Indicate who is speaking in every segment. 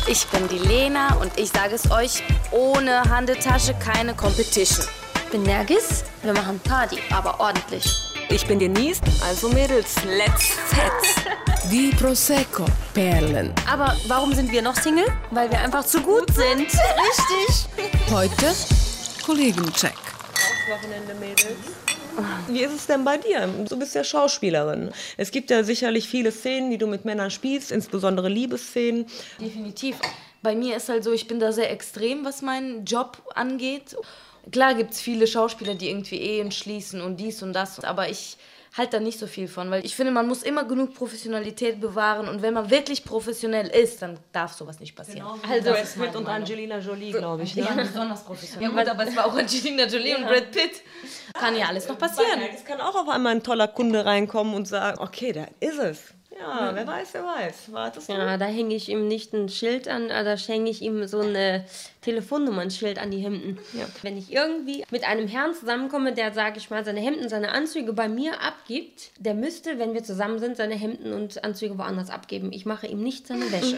Speaker 1: Ich bin die Lena und ich sage es euch, ohne Handetasche keine Competition.
Speaker 2: Ich bin Nergis, wir machen Party, aber ordentlich.
Speaker 3: Ich bin Denise, also Mädels, let's fetz.
Speaker 4: Die Prosecco-Perlen.
Speaker 2: Aber warum sind wir noch Single? Weil wir einfach zu gut sind.
Speaker 1: Richtig.
Speaker 4: Heute Kollegencheck.
Speaker 3: Wochenende, Mädels. Wie ist es denn bei dir? Du bist ja Schauspielerin. Es gibt ja sicherlich viele Szenen, die du mit Männern spielst, insbesondere Liebesszenen.
Speaker 1: Definitiv. Bei mir ist halt so, ich bin da sehr extrem, was meinen Job angeht. Klar gibt es viele Schauspieler, die irgendwie Ehen schließen und dies und das, aber ich halte da nicht so viel von, weil ich finde, man muss immer genug Professionalität bewahren und wenn man wirklich professionell ist, dann darf sowas nicht passieren.
Speaker 3: Genau, also Brad Pitt und Angelina Jolie, glaube ich.
Speaker 1: Ja, besonders professionell. Ja gut, aber es war auch Angelina Jolie und Brad Pitt. Kann ja alles noch passieren.
Speaker 3: Es kann auch auf einmal ein toller Kunde reinkommen und sagen, okay, da ist es. Ja, wer weiß, wer weiß. Wartest du?
Speaker 5: Ja, da hänge ich ihm nicht ein Schild an, da hänge ich ihm so ein Telefonnummernschild an die Hemden. Ja. Wenn ich irgendwie mit einem Herrn zusammenkomme, der, sage ich mal, seine Hemden, seine Anzüge bei mir abgibt, der müsste, wenn wir zusammen sind, seine Hemden und Anzüge woanders abgeben. Ich mache ihm nicht seine Wäsche.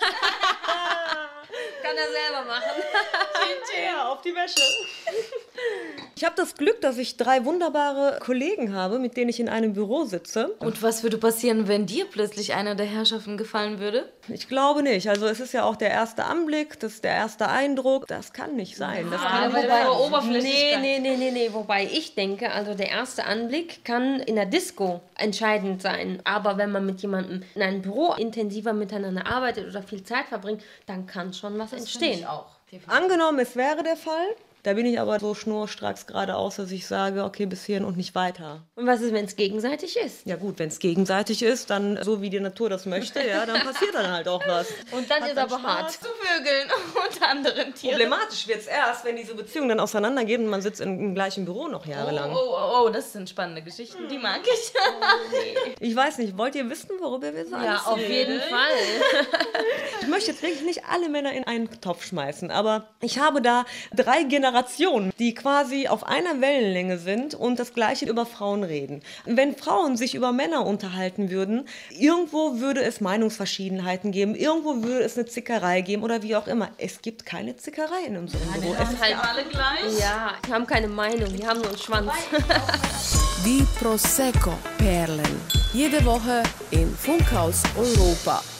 Speaker 5: Kann er selber machen.
Speaker 3: Ja, auf die Wäsche. Ich habe das Glück, dass ich 3 wunderbare Kollegen habe, mit denen ich in einem Büro sitze.
Speaker 1: Und was würde passieren, wenn dir plötzlich einer der Herrschaften gefallen würde?
Speaker 3: Ich glaube nicht. Also es ist ja auch der erste Anblick, das ist der erste Eindruck. Das kann nicht sein. Das kann
Speaker 5: Nee. Wobei ich denke, also der erste Anblick kann in der Disco entscheidend sein. Aber wenn man mit jemandem in einem Büro intensiver miteinander arbeitet oder viel Zeit verbringt, dann kann schon was entstehen.
Speaker 1: Ich auch.
Speaker 3: Angenommen, es wäre der Fall. Da bin ich aber so schnurstracks geradeaus, dass ich sage, okay, bis hierhin und nicht weiter.
Speaker 5: Und was ist, wenn es gegenseitig ist?
Speaker 3: Ja gut, wenn es gegenseitig ist, dann so wie die Natur das möchte, ja, dann passiert dann halt auch was.
Speaker 5: Und dann ist aber hart.
Speaker 1: Zu Vögeln und anderen Tieren.
Speaker 3: Problematisch wird es erst, wenn diese Beziehung dann auseinandergeht und man sitzt im gleichen Büro noch jahrelang.
Speaker 1: Oh, das sind spannende Geschichten, die mag ich.
Speaker 3: Ich weiß nicht, wollt ihr wissen, worüber wir sagen?
Speaker 5: Ja, auf jeden Fall.
Speaker 3: Ich möchte jetzt wirklich nicht alle Männer in einen Topf schmeißen, aber ich habe da 3 Generationen, die quasi auf einer Wellenlänge sind und das Gleiche über Frauen reden. Wenn Frauen sich über Männer unterhalten würden, irgendwo würde es Meinungsverschiedenheiten geben, irgendwo würde es eine Zickerei geben oder wie auch immer. Es gibt keine Zickerei in unserem Büro.
Speaker 1: Es sind halt alle gleich.
Speaker 5: Ja, die haben keine Meinung, die haben nur einen Schwanz.
Speaker 4: Die Prosecco-Perlen. Jede Woche im Funkhaus Europa.